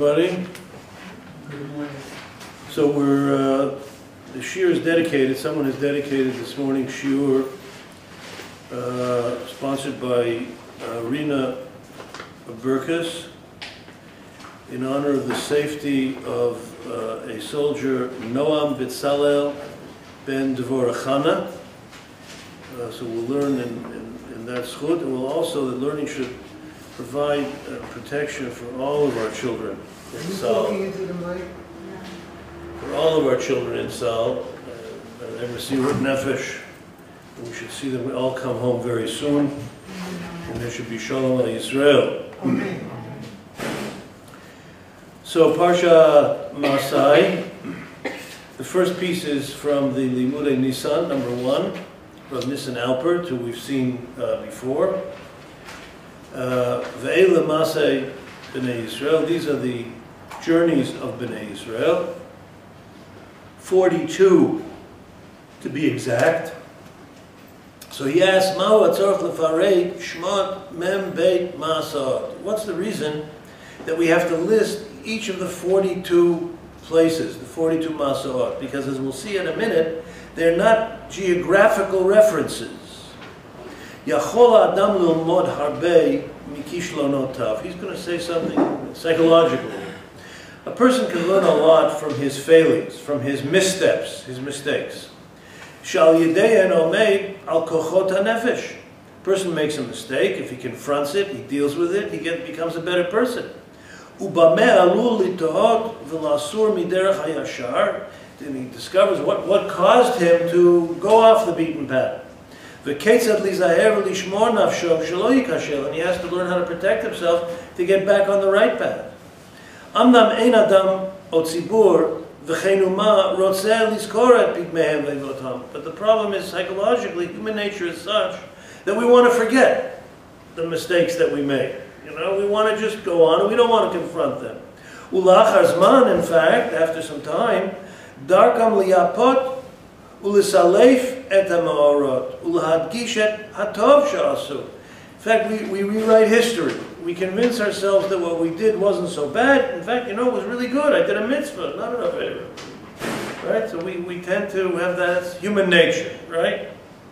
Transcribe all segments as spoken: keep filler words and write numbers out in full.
Everybody. So we're, uh, the shiur is dedicated, someone has dedicated this morning's shiur, uh, sponsored by uh, Rina Burkus, in honor of the safety of uh, a soldier, Noam Bitzalel ben Devorah Chana. Uh, so we'll learn in, in, in that schut, and we'll also, the learning should provide uh, protection for all of our children in Sal. For all of our children in Sal, uh, and Mesirut Nefesh. We should see them all come home very soon, and there should be Shalom al Yisrael. Amen. So Parsha Masai, the first piece is from the Limudei Nisan, number one, from Nisan Alpert, who we've seen uh, before. Ve'ela Masai B'nai Yisrael, these are the journeys of B'nai Yisrael. forty-two to be exact. So he asks, Ma'u atzorach lefarei shmot mem beit ma'asot. What's the reason that we have to list each of the forty-two places, the forty-two ma'asot? Because as we'll see in a minute, they're not geographical references. Yachol adam lilmod harbe mikishlonotav. He's going to say something psychologically. A person can learn a lot from his failings, from his missteps, his mistakes. Shal yidei en omeid al kochot hanefesh. A person makes a mistake. If he confronts it, he deals with it, he get, becomes a better person. Ubameh alul litohot v'lasur miderech hayashar. Then he discovers what, what caused him to go off the beaten path. V'ketzad lizaher v'lishmor nafsho shelo yikashel. And he has to learn how to protect himself to get back on the right path. Amnam ein adam o tzibur v'chein uma rotzeh lizkor et pigmehem levotam. But the problem is, psychologically, human nature is such that we want to forget the mistakes that we made. You know, we want to just go on and we don't want to confront them. Ulachar zman, in fact, after some time, darkam liyapot ulisalef et ha'ma'orot ulahadgish et hatov sha'asu. In fact, we, we rewrite history. We convince ourselves that what we did wasn't so bad. In fact, you know, it was really good. I did a mitzvah, not an avera. Right? So we, we tend to have that as human nature, right?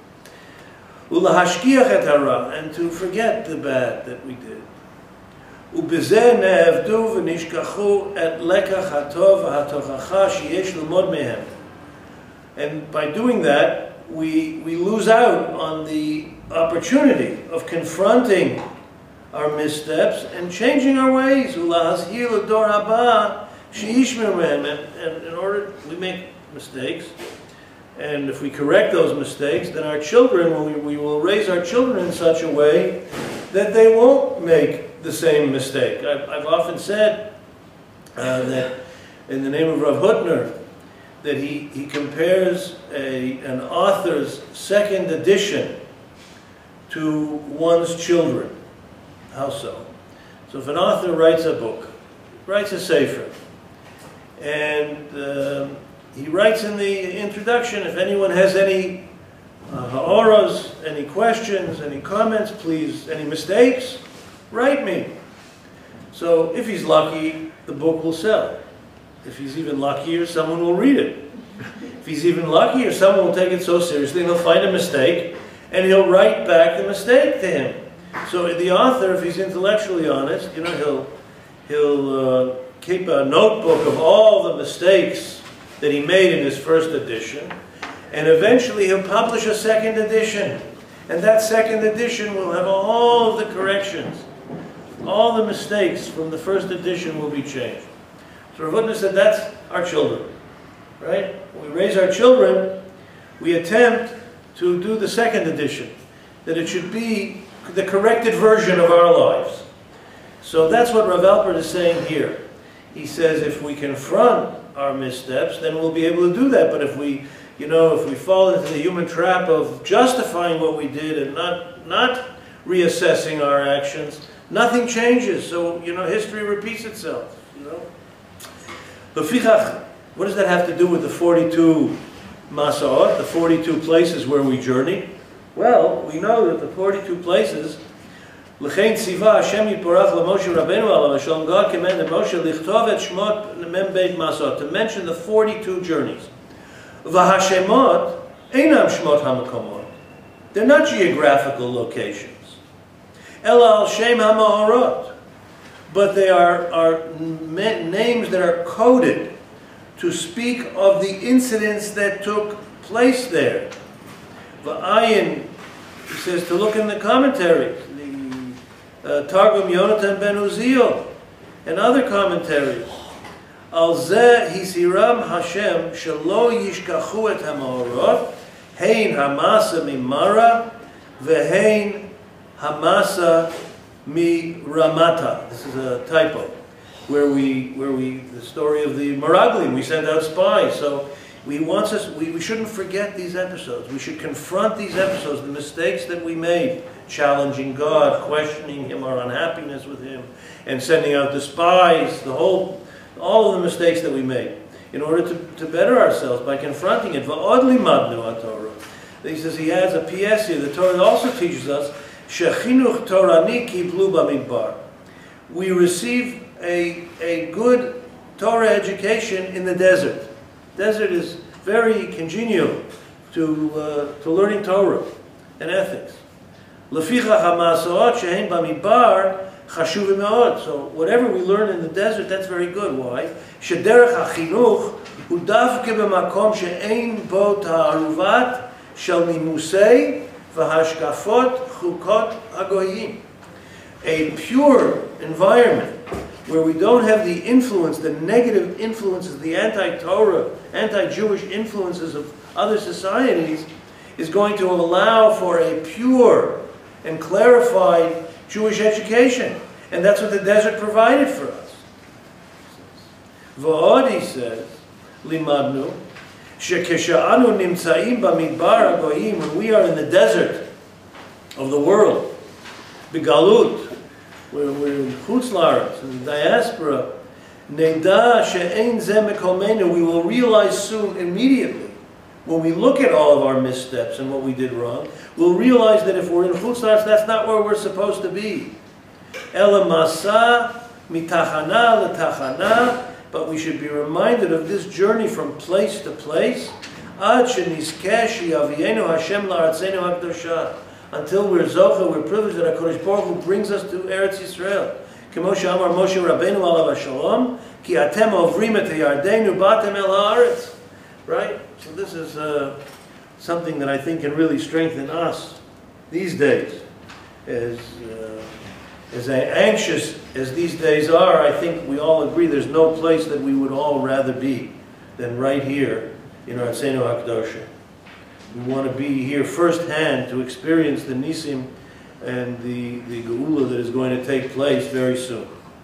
Ulahashkiach et hara, and to forget the bad that we did. Ubezeh ne'evdu v'nishkachu et lekach hatov ha'tochacha sheyesh l'mod mehem. And by doing that, we, we lose out on the opportunity of confronting our missteps and changing our ways. Ulahazhir l'dor haba she'yishmer mehem. And in order, we make mistakes. And if we correct those mistakes, then our children, we, we will raise our children in such a way that they won't make the same mistake. I've, I've often said uh, that in the name of Rav Hutner, that he, he compares a, an author's second edition to one's children. How so? So if an author writes a book, writes a sefer, and uh, he writes in the introduction, if anyone has any uh, ha'oras, any questions, any comments, please, any mistakes, write me. So if he's lucky, the book will sell. If he's even luckier, someone will read it. If he's even luckier, someone will take it so seriously, and he'll find a mistake, and he'll write back the mistake to him. So the author, if he's intellectually honest, you know, he'll, he'll uh, keep a notebook of all the mistakes that he made in his first edition, and eventually he'll publish a second edition. And that second edition will have all of the corrections. All the mistakes from the first edition will be changed. So Rav Hutner said that's our children, right? When we raise our children, we attempt to do the second edition, that it should be the corrected version of our lives. So that's what Rav Alpert is saying here. He says if we confront our missteps, then we'll be able to do that. But if we, you know, if we fall into the human trap of justifying what we did and not, not reassessing our actions, nothing changes. So, you know, history repeats itself, you know. What does that have to do with the forty-two Masa'ot, the forty-two places where we journey? Well, we know that the forty-two places L'chein tziva Hashem yitbarach LaMoshe Rabbeinu alav hashalom. God commanded Moshe lichtov et shmot mem beit masot, to mention the forty-two journeys. V'hashemot einam shmot hamakomot. They're not geographical locations. Ela al shem hama'orot. But they are, are names that are coded to speak of the incidents that took place there. V'ayin, he says to look in the commentaries, the uh, Targum Yonatan ben Uziel, and other commentaries. Al zeh hisiram Hashem shelo yishkachu et hamaorot, hein hamasa mimara, vehein hamasa mi ramata. This is a typo, where we, where we, the story of the Meraglim, we sent out spies. So we wants us, we, we shouldn't forget these episodes. We should confront these episodes, the mistakes that we made, challenging God, questioning Him, our unhappiness with Him, and sending out the spies, the whole, all of the mistakes that we made, in order to, to better ourselves by confronting it. Va'od limadnu HaTorah. He says he has a P S here. The Torah also teaches us, shechinuch torani kiblu bamidbar. We receive a, a good Torah education in the desert. Desert is very congenial to, uh, to learning Torah and ethics. Lefichach hamasorot shehein bamidbar chashuv me'od. So whatever we learn in the desert, that's very good. Why? Shederech hachinuch hu davke b'makom she'ein bo ta'aruvat shel nimusei v'hashkafot chukot hagoyim. A pure environment where we don't have the influence, the negative influences, the anti-Torah, anti-Jewish influences of other societies, is going to allow for a pure and clarified Jewish education. And that's what the desert provided for us. Va'od, he says, limadnu, shekesha'anu nimtza'im bamidbar hagoyim, when we are in the desert of the world, begalut, We're, we're in Chutz La'aretz, in the diaspora, Neda she'ein zeh mekomenu, we will realize soon, immediately, when we look at all of our missteps and what we did wrong, we'll realize that if we're in Chutz La'aretz, that's not where we're supposed to be. Ela masa mitachana letachana, but we should be reminded of this journey from place to place, ad shenizkeh sheyavienu Hashem la'aretzenu hakdosha, until we're zocha, we're privileged that HaKadosh Baruch Hu brings us to Eretz Yisrael. Kemo she'amar Moshe Rabbeinu alav hashalom, ki atem ovrim et hayardenu batem el haaretz. Right? So this is uh, something that I think can really strengthen us these days. As, uh, as anxious as these days are, I think we all agree there's no place that we would all rather be than right here in Artzeinu HaKadosha. We want to be here firsthand to experience the Nisim and the, the Geula that is going to take place very soon.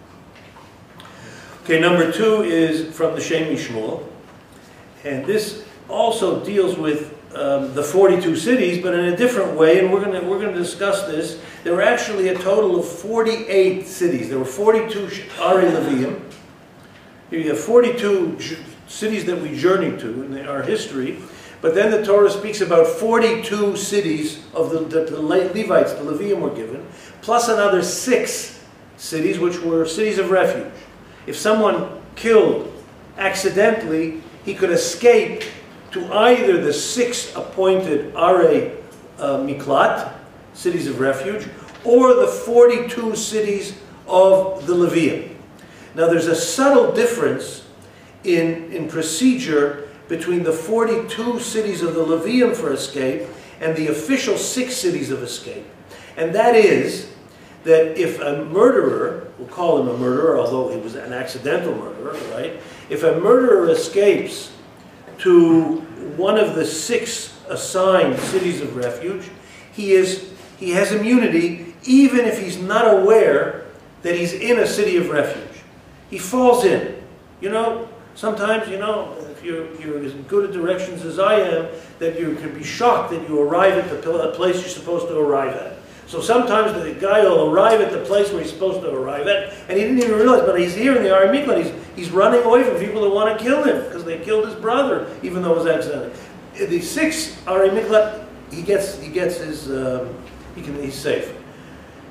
Okay, number two is from the Shem Mishmuel. And this also deals with um, the forty-two cities, but in a different way, and we're going to, we're going to discuss this. There were actually a total of forty-eight cities. There were forty-two Arei Leviim. Here you have forty-two cities that we journeyed to in our history. But then the Torah speaks about forty-two cities of the, the, the Levites, the Levium were given, plus another six cities which were cities of refuge. If someone killed accidentally, he could escape to either the six appointed Arei uh, Miklat, cities of refuge, or the forty-two cities of the Levium. Now there's a subtle difference in, in procedure between the forty-two cities of the Levium for escape and the official six cities of escape. And that is that if a murderer, we'll call him a murderer, although he was an accidental murderer, right? If a murderer escapes to one of the six assigned cities of refuge, he, is, he has immunity even if he's not aware that he's in a city of refuge. He falls in. You know, sometimes, you know, if you're, you're as good at directions as I am, that you can be shocked that you arrive at the place you're supposed to arrive at. So sometimes the guy will arrive at the place where he's supposed to arrive at, and he didn't even realize, but he's here in the Arei Miklat. He's, he's running away from people that want to kill him, because they killed his brother, even though it was accidental. The six Arei Miklat, he gets, he gets his, um, he can, he's safe.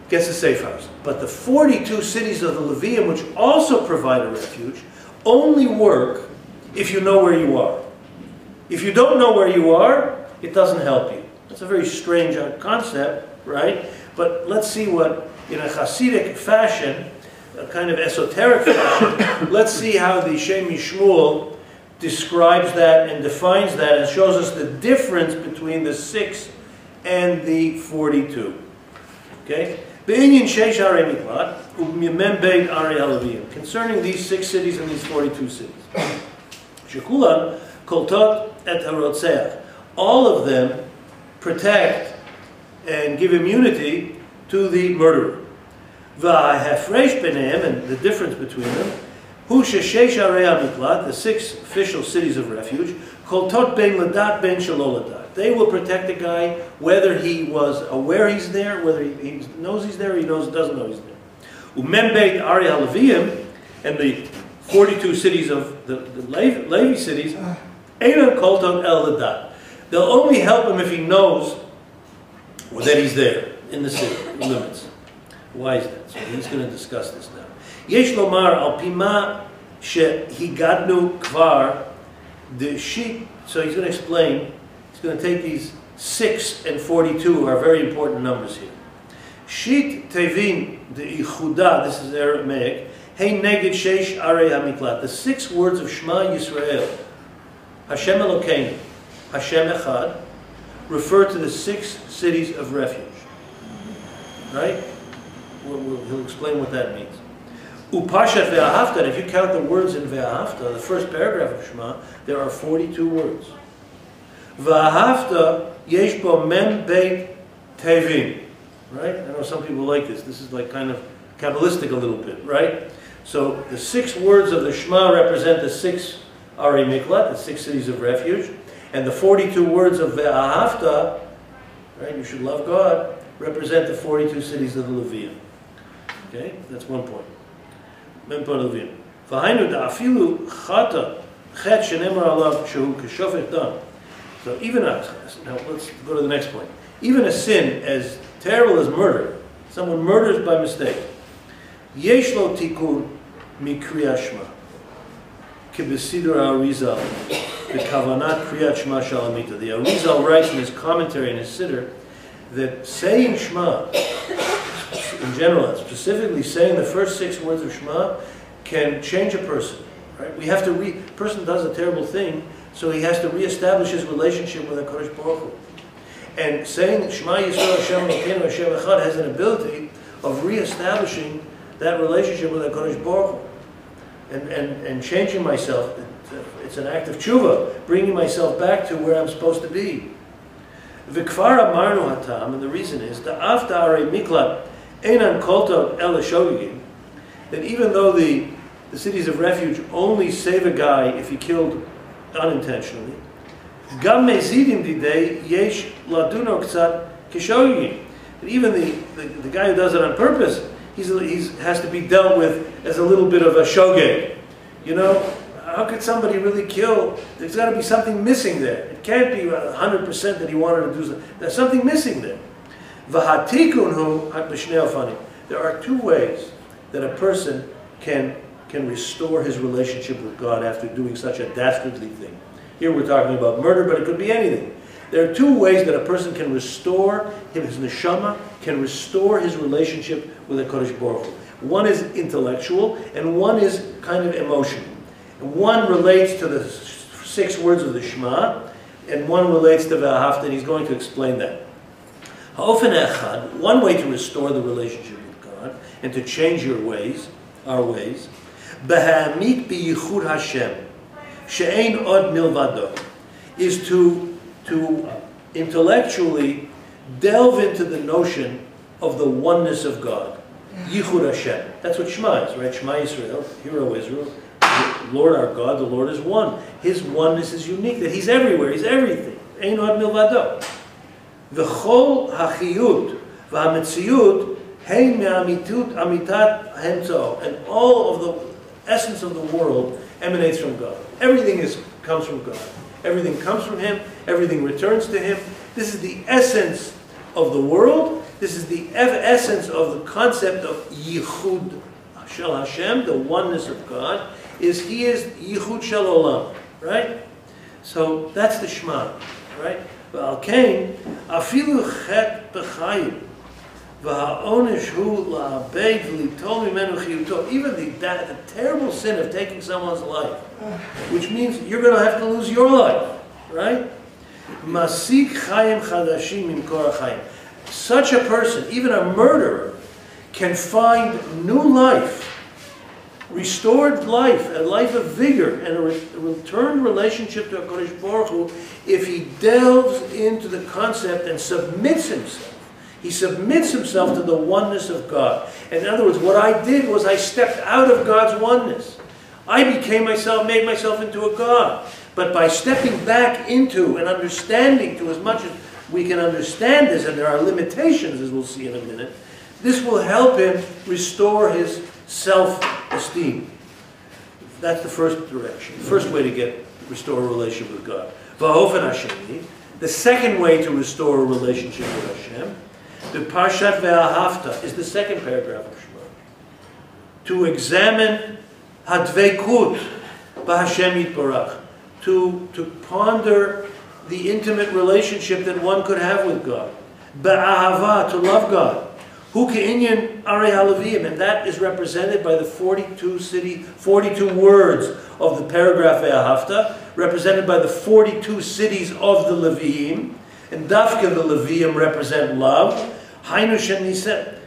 gets a safe house. But the forty-two cities of the Levium, which also provide a refuge, only work if you know where you are. If you don't know where you are, it doesn't help you. That's a very strange concept, right? But let's see what, in a Hasidic fashion, a kind of esoteric fashion, let's see how the Shem Mishmuel describes that and defines that and shows us the difference between the six and the forty-two. Okay? Concerning these six cities and these forty-two cities. Shekulan koltot et harotzeach. All of them protect and give immunity to the murderer. V'hafresh b'neim, and the difference between them, hu sheshesh arei hamiklat, the six official cities of refuge, koltot ben ladat ben shelo ladat. They will protect the guy whether he was aware he's there, whether he, he knows he's there, or he knows doesn't know he's there. Umem beit Ari HaLeviim, and the forty-two cities of the, the Levi, Levi cities, einan koltot el ladat. They'll only help him if he knows that he's there in the city limits. Why is that? So he's going to discuss this now. Yesh lomar al pima shehigadnu kvar the sheep. So he's going to explain. He's going to take these six and forty-two are very important numbers here. Shit tevin the ichuda. This is Aramaic. Hey neged sheish arei hamiklat. The six words of Shema Yisrael. Hashem Elokeinu, Hashem Echad, refer to the six cities of refuge. Right? We'll, we'll, he'll explain what that means. Upashat ve'ahavta, if you count the words in ve'ahavta, the first paragraph of Shema, there are forty-two words. Ve'ahavta yesh bo mem beit tevim. Right? I know some people like this. This is like kind of Kabbalistic a little bit, right? So the six words of the Shema represent the six Arei Miklat, the six cities of refuge, and the forty-two words of Ve'ahavta, right, you should love God, represent the forty-two cities of the Levium. Okay, that's one point. Mem point of Levium. V'hainu da'afilu chata chet shenemar alav shehu k'shofet dam. So even a, now let's go to the next point. Even a sin as terrible as murder, someone murders by mistake, yesh lo tikun mikriyat shema. Kibesidur Arizal, the Kavanat Kriyat Shema Shalamita. The Arizal writes in his commentary in his Siddur that saying Shema, in general, specifically saying the first six words of Shema, can change a person. Right? We have to re. A person does a terrible thing, so he has to reestablish his relationship with HaKadosh Baruch Hu. And saying Shema Yisrael Hashem Elokeinu Hashem Echad has an ability of reestablishing that relationship with HaKadosh Baruch Hu. And, and, and changing myself. It's an act of tshuva, bringing myself back to where I'm supposed to be. V'kvar amarnu hatam, and the reason is, da'af da'arei miklat einan koltot el shogigim, that even though the, the cities of refuge only save a guy if he killed unintentionally, gam mezidim didei yesh laduno k'tzat k'shogigim, that even the, the, the guy who does it on purpose, He's, he's has to be dealt with as a little bit of a shogeg. You know, how could somebody really kill? There's got to be something missing there. It can't be one hundred percent that he wanted to do something. There's something missing there. There are two ways that a person can, can restore his relationship with God after doing such a dastardly thing. Here we're talking about murder, but it could be anything. There are two ways that a person can restore his neshama, can restore his relationship with the Kodesh Baruch Hu. One is intellectual, and one is kind of emotional. And one relates to the six words of the Shema, and one relates to Ve'ahavta, and he's going to explain that. Ha'ofen echad, one way to restore the relationship with God, and to change your ways, our ways, B'ha'amik biyichud Hashem, she'ein od milvado, is to to intellectually delve into the notion of the oneness of God. Yichud Hashem. That's what Shema is, right? Shema Yisrael, Hear O Israel, Lord our God, the Lord is one. His oneness is unique, that He's everywhere, He's everything. Ein od milvado. V'chol hachiyut v'hametziyut hein me'amitut amitat hemtzo. And all of the essence of the world emanates from God. Everything is comes from God. Everything comes from Him. Everything returns to Him. This is the essence of the world, this is the essence of the concept of Yichud Shel Hashem, the oneness of God, is He is Yichud Shel Olam, right? So that's the Shema, right? V'al Kain, afilu chet b'chayim, v'ha'onish hu la'abed v'litol mimenu chiyuto. Even the, that, the terrible sin of taking someone's life, which means you're going to have to lose your life, right? Masik chayim chadashim mimkor chayim. Such a person, even a murderer, can find new life, restored life, a life of vigor, and a, re a returned relationship to HaKadosh Baruch Hu if he delves into the concept and submits himself. He submits himself to the oneness of God. And in other words, what I did was I stepped out of God's oneness. I became myself, made myself into a God. But by stepping back into and understanding to as much as we can understand this, and there are limitations, as we'll see in a minute, this will help him restore his self-esteem. That's the first direction, the first way to get restore a relationship with God. Va'ofen Hashemi, the second way to restore a relationship with Hashem, the Parshat Ve'ahavta is the second paragraph of Shema. To examine Hadveikut B'Hashem Yitbarach, to to ponder the intimate relationship that one could have with God. Ba'ahava, to love God. Hu ke'inyan arei haLevim, and that is represented by the forty-two city, forty-two words of the paragraph Ve'ahavta, represented by the forty-two cities of the Leviim, and Dafka the Leviim represent love. Hainu shenisefet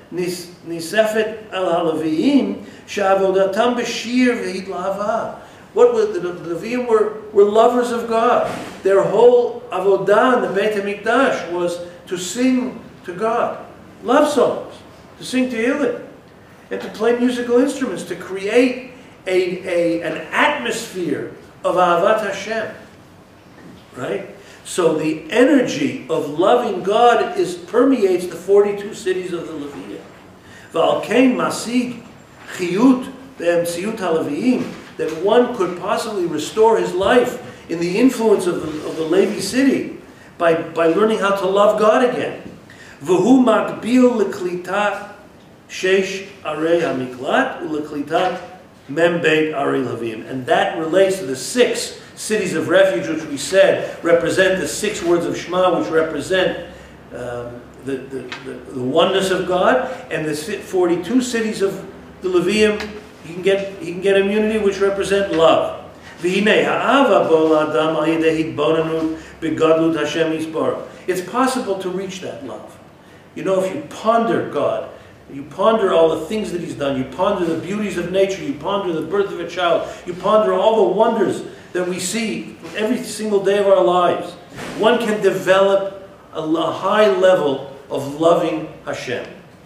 al haLeviim she'avodatam b'shir ve'hitlahavah. What were the, the Leviim were, were lovers of God. Their whole avodah in the Beit HaMikdash was to sing to God. Love songs, to sing Tehillim, and to play musical instruments, to create a, a, an atmosphere of Ahavat Hashem. Right? So the energy of loving God is permeates the forty-two cities of the Leviim. V'al kain masig chiyut be'emtziut haLeviim, that one could possibly restore his life in the influence of the, of the Levi city by, by learning how to love God again. V'hu makbil l'klitat sheish arei hamiklat u'l'klitat mem beit arei Leviim. And that relates to the six cities of refuge, which we said represent the six words of Shema, which represent um, the, the, the, the oneness of God, and the forty-two cities of the Leviim. He can get he can get immunity, which represent love. It's possible to reach that love. You know, if you ponder God, you ponder all the things that He's done, you ponder the beauties of nature, you ponder the birth of a child, you ponder all the wonders that we see every single day of our lives, one can develop a, a high level of loving Hashem.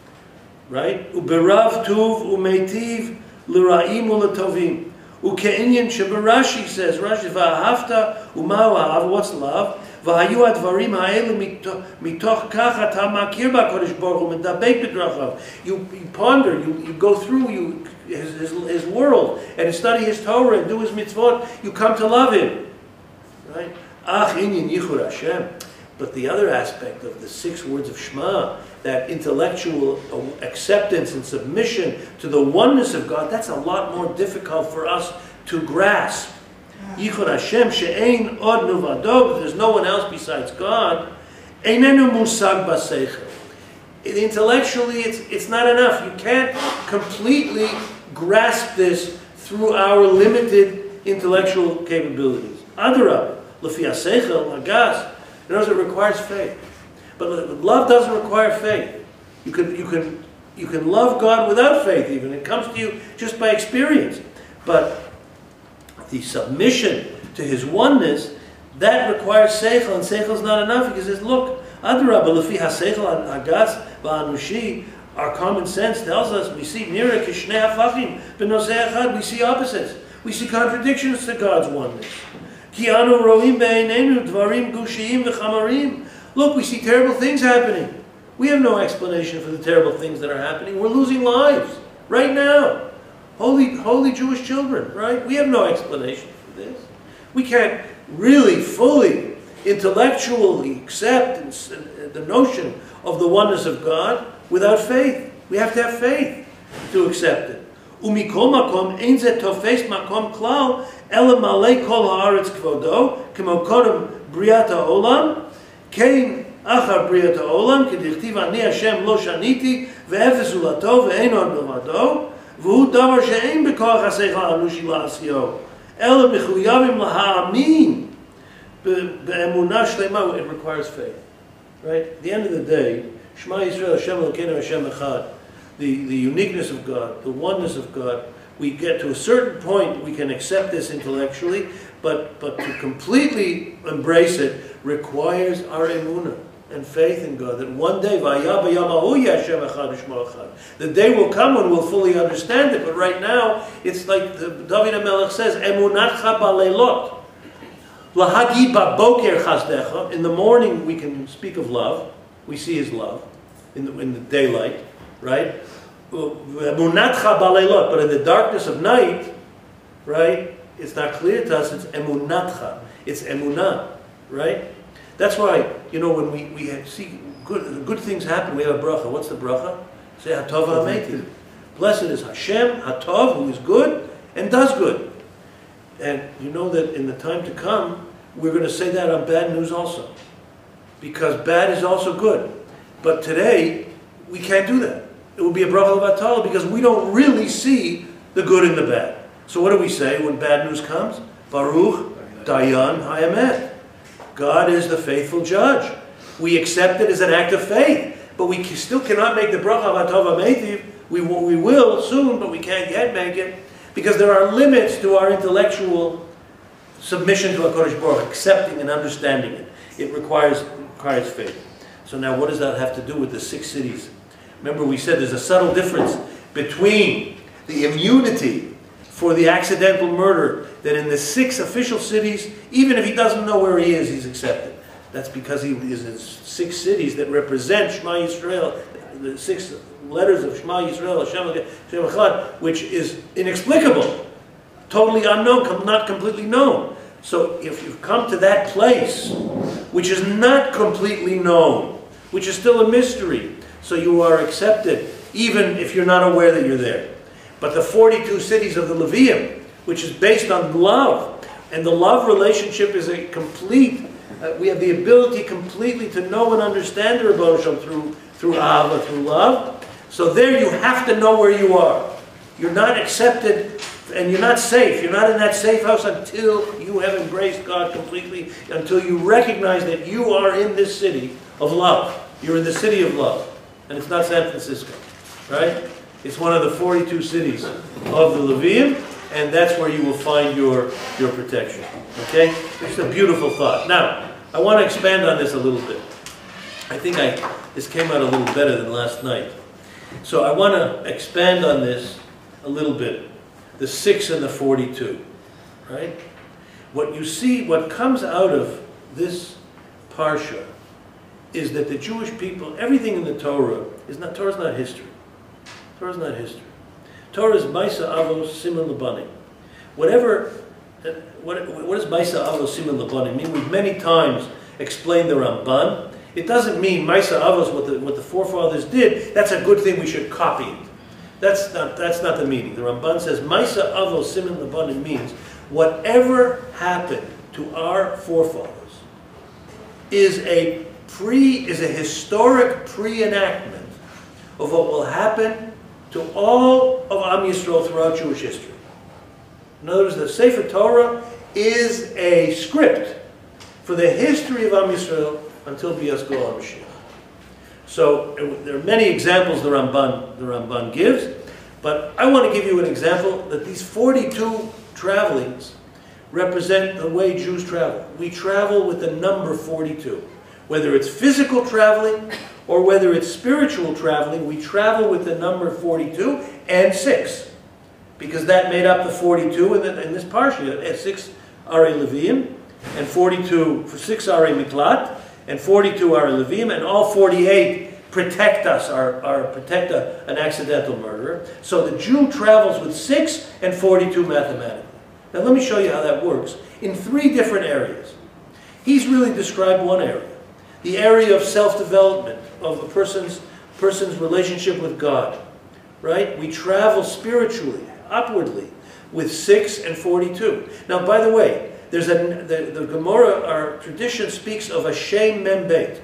Right? Uberav tuv umeitiv l'ra'im u'letovim. Uke'inyan shebarashi says, Rashi, va'ahavta uma'u ha'av, what's love? V'hayu advarim ha'elu mitoch kach ata makir ba'kodesh baruch hu medabek b'drachav. You ponder, you, you go through you, his, his, his world, and study his Torah and do his mitzvot, you come to love him. Right? Ach inyan yichud Hashem. But the other aspect of the six words of Shema, that intellectual acceptance and submission to the oneness of God, that's a lot more difficult for us to grasp. Yichud Hashem she'ein od nuvado, there's no one else besides God. Einenu musag baseichel. Intellectually, it's, it's not enough. You can't completely grasp this through our limited intellectual capabilities. Adarab, lefi haseichel, hagas. In other words, it requires faith. But love doesn't require faith. You can, you can, you can love God without faith even. It comes to you just by experience. But the submission to His oneness, that requires seichel, and seichel is not enough. He says, look, Adarabah, lefi haseichel hagas va'anushi, our common sense tells us, we see nira kishnei hafachim b'nosei echad, we see opposites. We see contradictions to God's oneness. Ki anu roim be'einenu dvarim gushiyim v'chamarim. Look, we see terrible things happening. We have no explanation for the terrible things that are happening. We're losing lives right now. Holy, holy Jewish children, right? We have no explanation for this. We can't really fully intellectually accept the notion of the oneness of God without faith. We have to have faith to accept it. ומכל מקום אין זה תופס מקום כלל אלא מלא כל הארץ כבודו כמו קודם בריאת העולם כן אחר בריאת העולם כדכתיב אני השם לא שניתי ואפס זולתו ואין עוד מלבדו והוא דבר שאין בכוח השכל האנושי לעשיו אלא מחויבים להאמין באמונה שלמה. It requires faith, right? At the end of the day, Shema Yisrael Hashem Elokeinu Hashem Echad, the, the uniqueness of God, the oneness of God, we get to a certain point, we can accept this intellectually, but, but to completely embrace it requires our emunah and faith in God, that one day, the day will come when we'll fully understand it, but right now, it's like the, David HaMelech says, emunatcha baleilot. In the morning, we can speak of love. We see His love in the, in the daylight, right? But in the darkness of night, right, it's not clear to us, it's emunatcha. It's emunah, right? That's why, you know, when we, we see good, good things happen, we have a bracha. What's the bracha? Say, Hatov HaMeitiv. Blessed is Hashem, Hatov, who is good and does good. And you know that in the time to come, we're going to say that on bad news also. Because bad is also good. But today, we can't do that. It will be a bracha levatala because we don't really see the good and the bad. So what do we say when bad news comes? Baruch Dayan Hayamet. God is the faithful judge. We accept it as an act of faith. But we still cannot make the bracha Hatov HaMeitiv. We, we will soon, but we can't yet make it. Because there are limits to our intellectual submission to HaKadosh Baruch, accepting and understanding it. It requires, requires faith. So now what does that have to do with the six cities? Remember we said there's a subtle difference between the immunity for the accidental murder, that in the six official cities, even if he doesn't know where he is, he's accepted. That's because he is in six cities that represent Shema Yisrael, the six letters of Shema Yisrael, Hashem Echad, which is inexplicable, totally unknown, not completely known. So if you've come to that place, which is not completely known, which is still a mystery, so you are accepted, even if you're not aware that you're there. But the forty-two cities of the Levium, which is based on love, and the love relationship is a complete, uh, we have the ability completely to know and understand the Rebbeinu Shalom through, through Ahava, through love. So there you have to know where you are. You're not accepted and you're not safe. You're not in that safe house until you have embraced God completely, until you recognize that you are in this city of love. You're in the city of love. And it's not San Francisco, right? It's one of the forty-two cities of the Levium, and that's where you will find your, your protection. Okay? It's a beautiful thought. Now, I want to expand on this a little bit. I think I, this came out a little better than last night. So I want to expand on this a little bit. The six and the forty-two, right? What you see, what comes out of this parsha is that the Jewish people, everything in the Torah, is not, Torah is not history. Torah is not history. Torah is Maisa Avos Siman Labanim. Whatever, what, what does Maisa Avos Siman Labanim mean? We've many times explained the Ramban. It doesn't mean Maisa Avos, what the, what the forefathers did, that's a good thing, we should copy it. That's not, that's not the meaning. The Ramban says Maisa Avos Siman Labanim means whatever happened to our forefathers is a pre, is a historic pre-enactment of what will happen to all of Am Yisrael throughout Jewish history. In other words, the Sefer Torah is a script for the history of Am Yisrael until Bias Goel HaMashiach. So there are many examples the Ramban, the Ramban gives, but I want to give you an example that these forty-two travelings represent the way Jews travel. We travel with the number forty-two. Whether it's physical traveling or whether it's spiritual traveling, we travel with the number forty-two and six. Because that made up the forty-two in, the, in this parsha. six are a Levium, and forty-two, for six are a Miklat, and forty-two are a Levium, and all forty-eight protect us, are, are protect a, an accidental murderer. So the Jew travels with six and forty-two mathematically. Now let me show you how that works in three different areas. He's really described one area. The area of self-development, of a person's, person's relationship with God. Right? We travel spiritually, upwardly, with six and forty-two. Now, by the way, there's a, the, the Gemara, our tradition speaks of a Shem Mem Bet.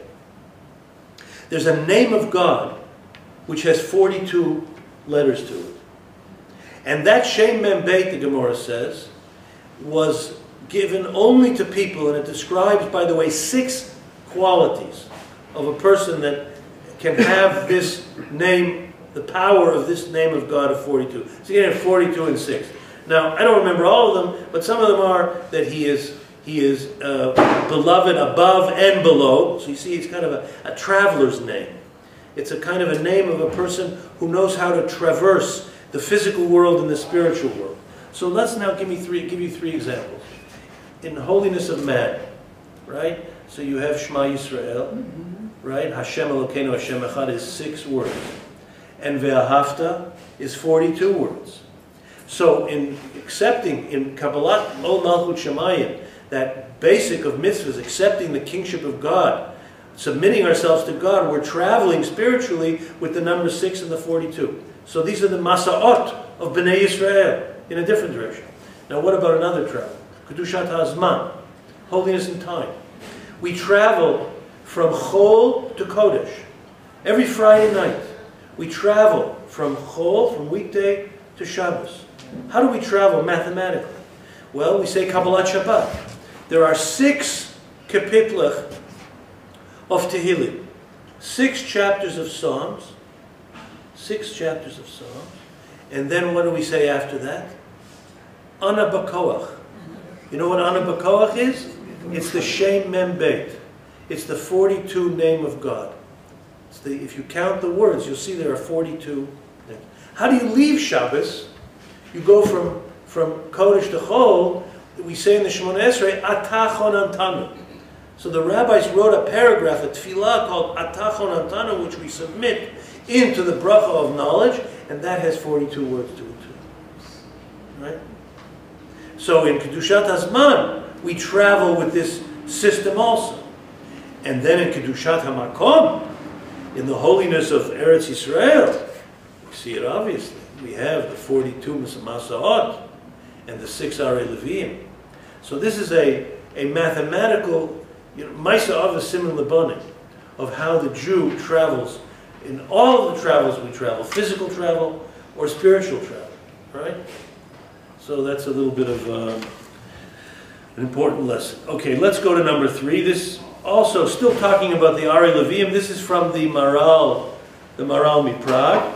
There's a name of God which has forty-two letters to it. And that Shem Mem Bet, the Gemara says, was given only to people, and it describes, by the way, six qualities of a person that can have this name, the power of this name of God of forty-two. So you have forty-two and six. Now, I don't remember all of them, but some of them are that he is he is uh, beloved above and below. So you see, it's kind of a, a traveler's name. It's a kind of a name of a person who knows how to traverse the physical world and the spiritual world. So let's now give me three. Give you three examples. In holiness of man, right? So you have Shema Yisrael, mm-hmm. right? Hashem Elokeinu Hashem Echad is six words, and Ve'ahavta is forty-two words. So in accepting, in Kabbalat Ol Malchut Shemayim, that basic of mitzvahs, accepting the kingship of God, submitting ourselves to God, we're traveling spiritually with the number six and the forty-two. So these are the Masa'ot of Bnei Yisrael in a different direction. Now what about another travel? Kedushat HaZman, holiness in time. We travel from Chol to Kodesh. Every Friday night, we travel from Chol, from weekday, to Shabbos. How do we travel mathematically? Well, we say Kabbalat Shabbat. There are six kapitlach of Tehillim, six chapters of Psalms, six chapters of Psalms, and then what do we say after that? Ana B'Koach. You know what Ana B'Koach is? It's the Shem Mem Bet. It's the forty-two name of God. It's the, if you count the words, you'll see there are forty-two names. How do you leave Shabbos? You go from, from Kodesh to Chol. We say in the Shemona Esrei, Atah Chonantanu. So the rabbis wrote a paragraph, a tefillah called Atah Chonantanu, which we submit into the bracha of knowledge, and that has forty-two words to it too. Right? So in Kedushat HaZman, we travel with this system also. And then in Kedushat HaMakom, in the holiness of Eretz Yisrael, we see it obviously. We have the forty-two Masa'ot and the six Arei Leviim. So this is a, a mathematical, you know, Maisa Avos Siman Lebanim, of how the Jew travels in all of the travels we travel, physical travel or spiritual travel, right? So that's a little bit of uh, an important lesson. Okay, let's go to number three. This also, still talking about the Arei Leviim, this is from the Maral, the Maral Miprag,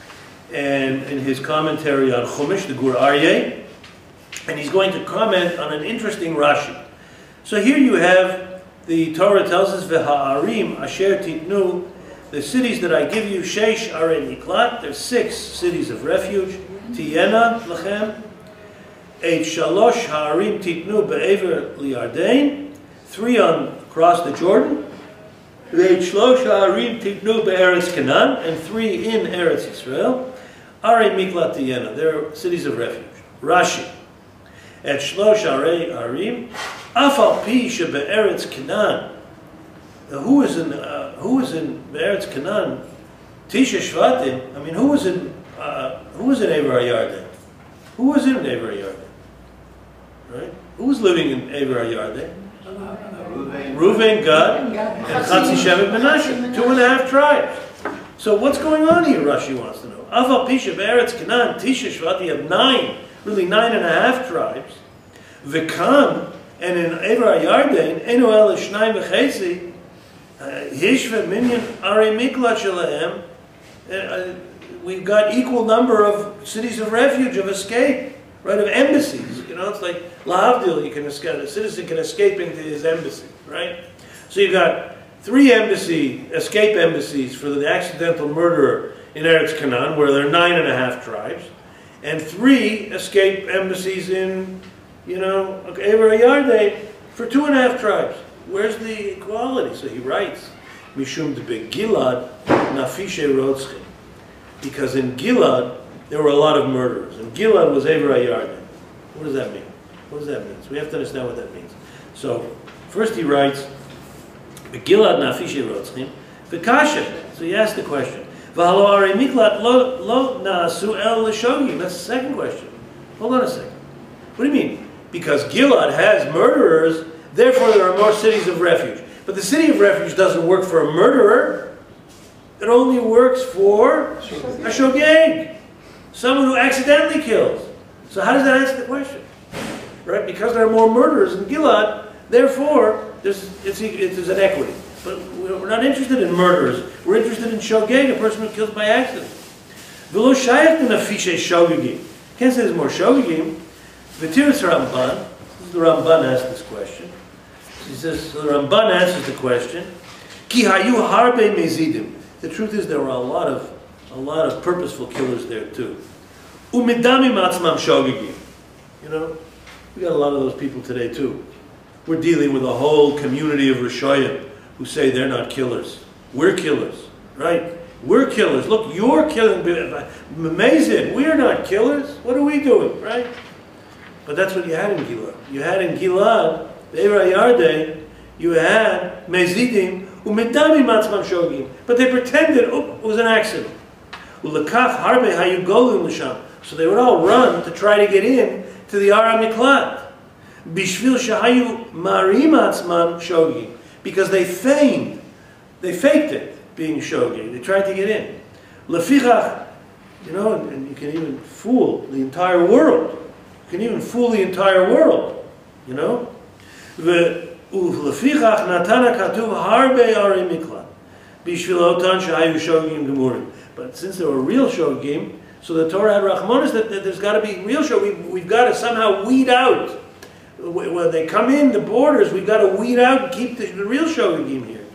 and in his commentary on Chumash, the Gur Aryeh, and he's going to comment on an interesting Rashi. So here you have, the Torah tells us, V'ha'arim asher titnu, the cities that I give you, Sheish Arei Miklat, there's six cities of refuge, Tiyena Lechem, Eight Shalosh Ha'arim Titnu Be'ever Liardain, three on across the Jordan, Eight Shlosh Ha'arim Titnu Be'eretz Canaan, and three in Eretz Yisrael, Arei Miklat Tiyena, they're cities of refuge. Rashi, Et Shlosh Arei Arim, Afal Pi Shebe'eretz Canaan. Who is in uh, who is in Eretz Canaan? Tisha Shvatim. I mean, who was in uh, who was in Ever HaYarden? Who was in Ever HaYarden? Right? Who was living in Ever HaYarden? Reuven, Gad, and Chatzi Shevet Menashe, two and a half tribes. So what's going on here? Rashi wants to know. Afal Pi Shebe'eretz Canaan, Tisha Shvatim, you have nine, really nine and a half tribes. V'kan, and in Ever HaYarden, Enu El Shnayim V'Chesi. Hishva Minyan Arei Miklat Shelahem. We've got equal number of cities of refuge, of escape, right? Of embassies. You know, it's like Lahavdil. You can escape. A citizen can escape into his embassy, right? So you've got three embassy, escape embassies for the accidental murderer in Eretz Canaan, where there are nine and a half tribes, and three escape embassies in, you know, Ever HaYarden for two and a half tribes. Where's the equality? So he writes, Mishum de Gilad Nafishe Rotzchim. Because in Gilad, there were a lot of murderers. And Gilad was Ever HaYarden. What does that mean? What does that mean? So we have to understand what that means. So, First he writes, Gilad nafishe rotzchim, v'kasha. So he asked the question. V'halo arei miklat lo lo naasu el l'shogim. That's the second question. Hold on a second. What do you mean? Because Gilad has murderers, therefore there are more cities of refuge. But the city of refuge doesn't work for a murderer. It only works for a shogeg, someone who accidentally kills. So how does that answer the question? Right? Because there are more murderers in Gilad, therefore there's, it's, it's an equity. But we're not interested in murderers. We're interested in shogeg, a person who kills by accident. V'lo shayach nafishe shogegim. Can't say there's more shogegim. V'tiris Ramban. The Ramban asked this question. He says, so the Ramban answers the question. Ki hayu harbe mezidim. The truth is there were a lot of a lot of purposeful killers there too. Umidamim atzmam shogegim. You know, we got a lot of those people today too. We're dealing with a whole community of Rishoyim who say they're not killers. We're killers, right? We're killers. Look, you're killing. Amazing. We're not killers. What are we doing, right? But that's what you had in Gilad. You had in Gilad, Be'era Yardei, you had Mezidim, Umedamim atzmam shogegim. But they pretended, oh, it was an accident. Ulekach harbe hayugolim l'sham. So they would all run to try to get in to the Ara Miklat. Bishvil shahayu marim atzman shogegim. Because they feigned, they faked it, being shogeg. They tried to get in. Lefichach, you know, and, and you can even fool the entire world. You can even fool the entire world, you know. Lefichach natana katuv harbe ari miklat. Bishvil otan shahayu shogegim gemurim. But since there were real shogegim, so the Torah had rachmanis that, that there's got to be real shogegim. We've, we've got to somehow weed out. When they come in the borders, we've got to weed out and keep the, the real shogegim here.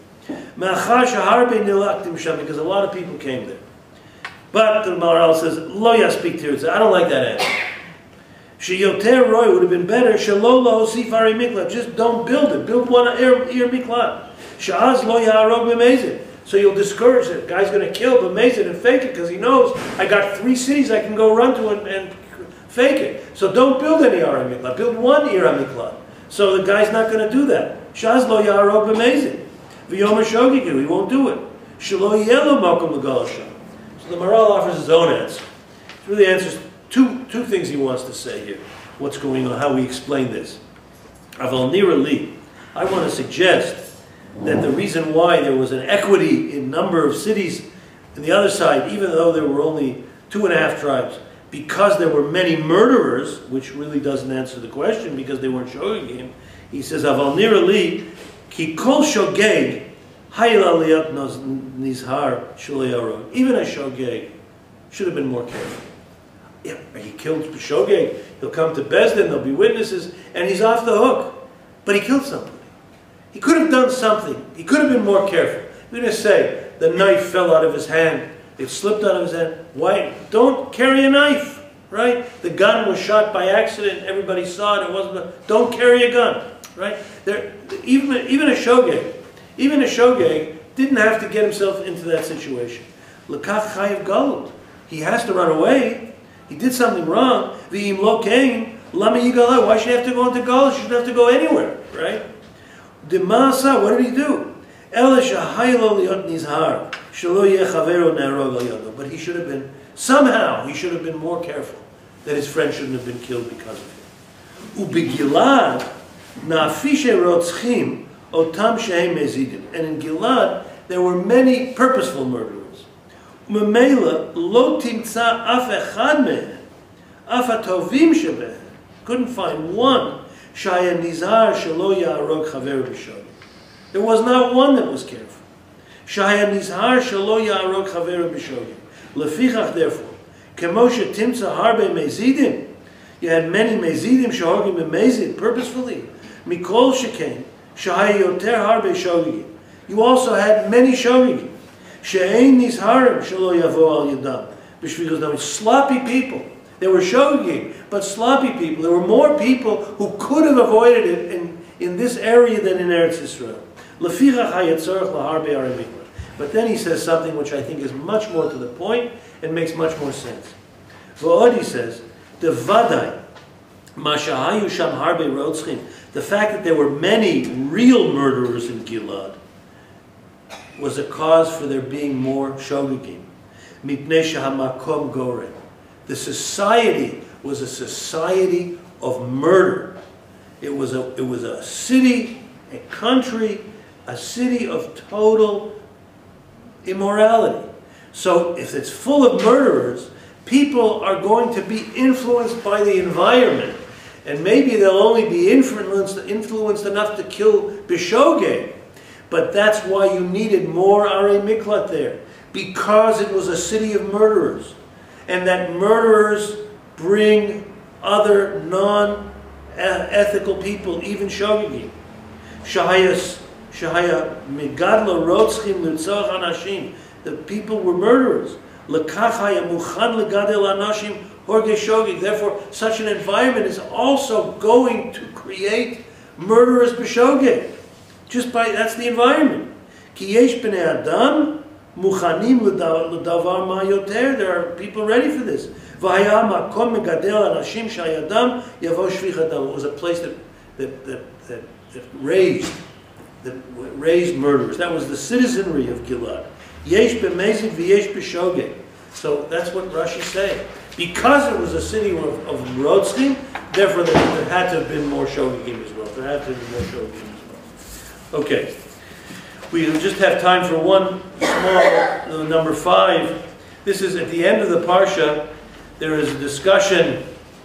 Because a lot of people came there. But the Maharal says, Lo yaspik tirutza. I don't like that answer. Sheyoter roy would have been better. Shelo lo sifari miklat. Just don't build it. Build one ir miklat. Sha'az lo yaharog b'mezid. So you'll discourage it. The guy's going to kill b'mezid and fake it because he knows I got three cities I can go run to and, and fake it. So don't build any Ara Miklat. Build one Ira Miklat. So the guy's not going to do that. Shaz lo yarog b'mezid. V'yom ha'shogigu. He won't do it. Shelo yelo mokum l'gal Hashem. So the Maharal offers his own answer. He really answers two, two things he wants to say here. What's going on, how we explain this. Aval nira li. I want to suggest that the reason why there was an equity in number of cities on the other side, even though there were only two and a half tribes, because there were many murderers, which really doesn't answer the question because they weren't shogegim. He says, Aval nira li, ki kol shogeg, hayil aliyat nizhar shulei. Even a shogeg should have been more careful. Yeah, he killed shogeg, he'll come to Bezdin, there'll be witnesses, and he's off the hook. But he killed somebody. He could have done something. He could have been more careful. We're going to say, the knife fell out of his hand. It slipped out of his hand. Why? Don't carry a knife, right? The gun was shot by accident. Everybody saw it. It wasn't. A, don't carry a gun, right? There, even even a shogeg, even a shogeg didn't have to get himself into that situation. Lekach chayiv galut. He has to run away. He did something wrong. V'im lo kein lama yigalah. Why should he have to go into galut? He shouldn't have to go anywhere, right? Demasa. What did he do? But he should have been, somehow, he should have been more careful that his friend shouldn't have been killed because of him. And in Gilad, there were many purposeful murderers. Couldn't find one. There was not one that was careful. Shaya nizhar shelo ya'arog chaveru b'shogeg. Lefichach, therefore, kemoshe timtza harbe mezidim. You had many mezidim shehogim b'mezid purposefully. Mikol shekain shaya yoter harbe shogegim. You also had many shogegim. She'ein nizharim shelo yavo al yadam. B'shvil dam. Sloppy people. There were shogegim, but sloppy people. There were more people who could have avoided it in, in this area than in Eretz Yisrael. But then he says something which I think is much more to the point and makes much more sense. V'od, he says, the vadai Mashahayu sham harbe rotzchim. The fact that there were many real murderers in Gilad was a cause for there being more shogegim. Mipnei shehamakom gorem. The society was a society of murder. It was a, it was a city, a country, a city of total immorality. So if it's full of murderers, people are going to be influenced by the environment. And maybe they'll only be influenced, influenced enough to kill Bishogeg. But that's why you needed more Arei Miklat there. Because it was a city of murderers. And that murderers bring other non-ethical people, even Shogegim. Shahayas, Shahaya Migadla Rotzchim Lutzach Anashim. The people were murderers. Lekachaya Muchan Legadel Anashim Horge Shogeg. Therefore, such an environment is also going to create murderers b'shogeg. Just by, that's the environment. Ki yesh b'nei Adam muchanim l'davar ma yoter. There are people ready for this. V'haya makom megadel anashim shayadam yavo shvichadam. It was a place that that that that, that raised that raised murderers. That was the citizenry of Gilad. Yesh b'mezid v'yesh b'shogeg. So that's what Rashi is saying. Because it was a city of, of Rotzchim, therefore there, there had to have been more Shogegim as well. There had to have been more Shogegim as well. Okay. We just have time for one small, uh, number five. This is at the end of the Parsha. There is a discussion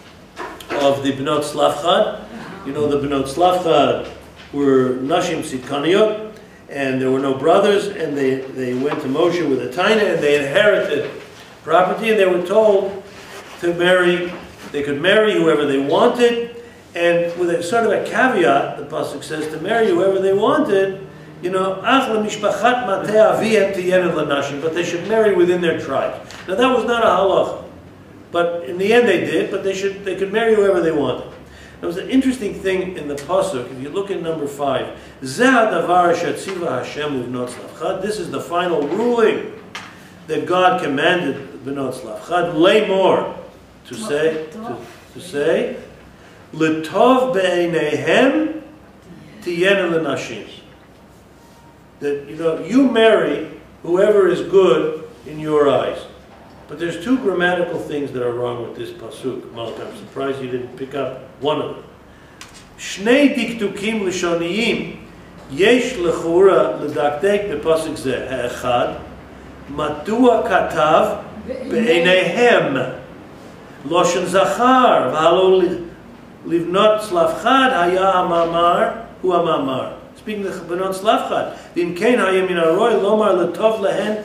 of the Bnot Slavchad. You know, the Bnot Slavchad were Nashim Tzidkaniyot, and there were no brothers, and they, they went to Moshe with a taina, and they inherited property, and they were told to marry, they could marry whoever they wanted, and with a sort of a caveat, the pasuk says, to marry whoever they wanted, you know, but they should marry within their tribe. Now that was not a halacha, but in the end they did, but they should they could marry whoever they wanted. There was an interesting thing in the pasuk, if you look at number five, this is the final ruling that God commanded Bnot Slavchad, lay more, to say, to, to say, L'tov be'eineihem tiyena l'nashim. That, you know, you marry whoever is good in your eyes. But there's two grammatical things that are wrong with this pasuk. Malka, I'm surprised you didn't pick up one of them. Shnei diktukim l'shoniyim yesh l'chura l'daktek b'pasuk zeh. Ha'echad Madua katav be'eineihem loshen zachar v'halo livnot slavchad haya amamar hu amamar. Speaking of Bnot Slavchad, v'imkein haya min haroy lomar letov lehen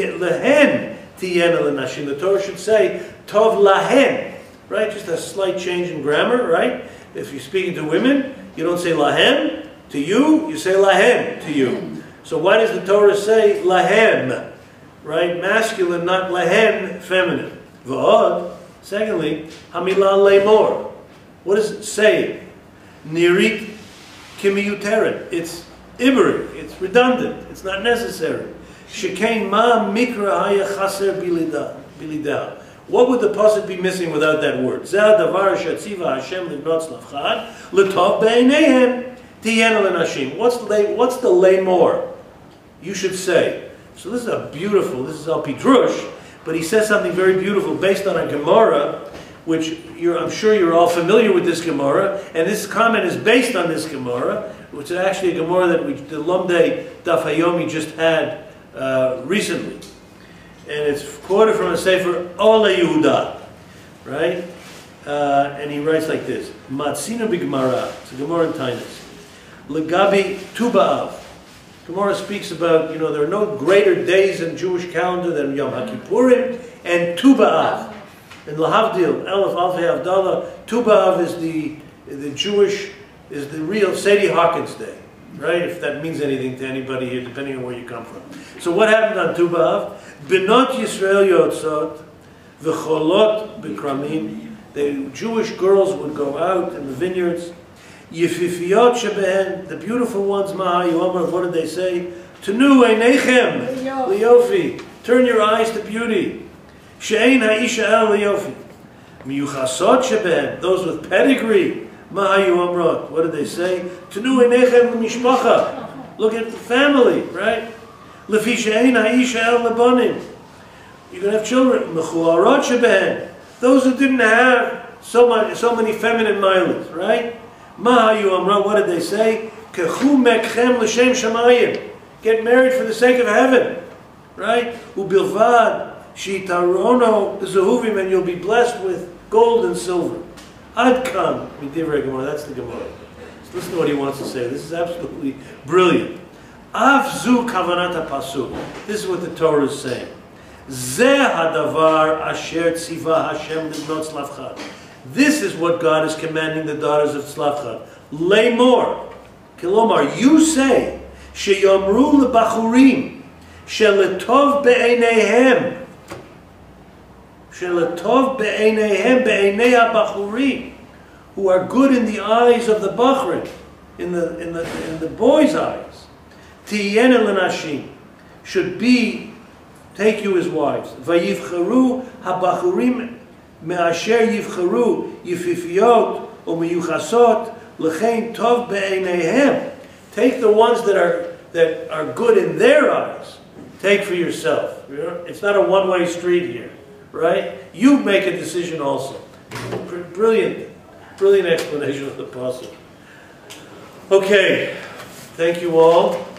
lehen tiyena l'nashim. The Torah should say tov lahen, right? Just a slight change in grammar, right? If you're speaking to women, you don't say lahem to you, you say lahen to you. So why does the Torah say lahem? Right, masculine, not lehen, feminine. V'od. Secondly, hamilah leimor. What does it say? Nirit kimiyuteret. It's ibrik. It's redundant. It's not necessary. Shekain ma mikra haya chaser bilida. What would the pasuk be missing without that word? Zeh davar shatziva Hashem livnot slavchad l'tov be'eineihem tiyena l'nashim. What's the what's the leimor? You should say. So this is a beautiful, this is Al Pidrush, but he says something very beautiful based on a Gemara, which you're, I'm sure you're all familiar with this Gemara, and this comment is based on this Gemara, which is actually a Gemara that we, the Lomdei Daf Hayomi just had uh, recently. And it's quoted from a Sefer Ole Yehuda, right? Uh, and he writes like this, Matzina b'Gemara, it's a Gemara in Tainus, Legabi Tu B'Av. Gemara speaks about, you know, there are no greater days in Jewish calendar than Yom HaKippurim and Tu B'Av. In Lahavdil, Elef Alfei Avdallah, Tu B'Av is the, the Jewish, is the real Sadie Hawkins Day, right? If that means anything to anybody here, depending on where you come from. So what happened on Tu B'Av? Benot Yisrael Yotzot, V'cholot B'kramim. The Jewish girls would go out in the vineyards. Yefifiyot shebehen, the beautiful ones, Maha Yomer, what did they say? Tenu einechem liyofi, turn your eyes to beauty. She'ein ha'isha el liyofi. Miyuchasot sheben, those with pedigree. Mahayu amrot. What did they say? Tenu einechem l'mishpacha. Look at the family, right? Lefi she'ein ha'isha el lebanim. You're going to have children. Mechuarot sheben. Those who didn't have so many, so many feminine miles, right? Mahayu amrot. What did they say? Kechu mekchem l'shem shamayim. Get married for the sake of heaven, right? Ubilvad shitarono zehuvim, and you'll be blessed with gold and silver. Adkan, midivrei Gemara. That's the Gemara. So listen to what he wants to say. This is absolutely brilliant. Avzu kavanat pasuk. This is what the Torah is saying. Zeh hadavar asher tziva Hashem libnot Tzlafchad. This is what God is commanding the daughters of Tzlafchad. Lay more. Kilomar, you say, sheyomru lebachurim, sheletov be'eineihem, sheletov be'eineihem be'einei habachurim, who are good in the eyes of the bachrim, in the in the in the boys' eyes. Tiyena lenashim, should be, take you as wives. Vayivcharu habachurim me'asher yivcharu yififiot or meyuchasot l'chein tov be'eineihem. Take the ones that are that are good in their eyes. Take for yourself. It's not a one-way street here, right? You make a decision also. Brilliant, brilliant explanation of the puzzle. Okay, thank you all.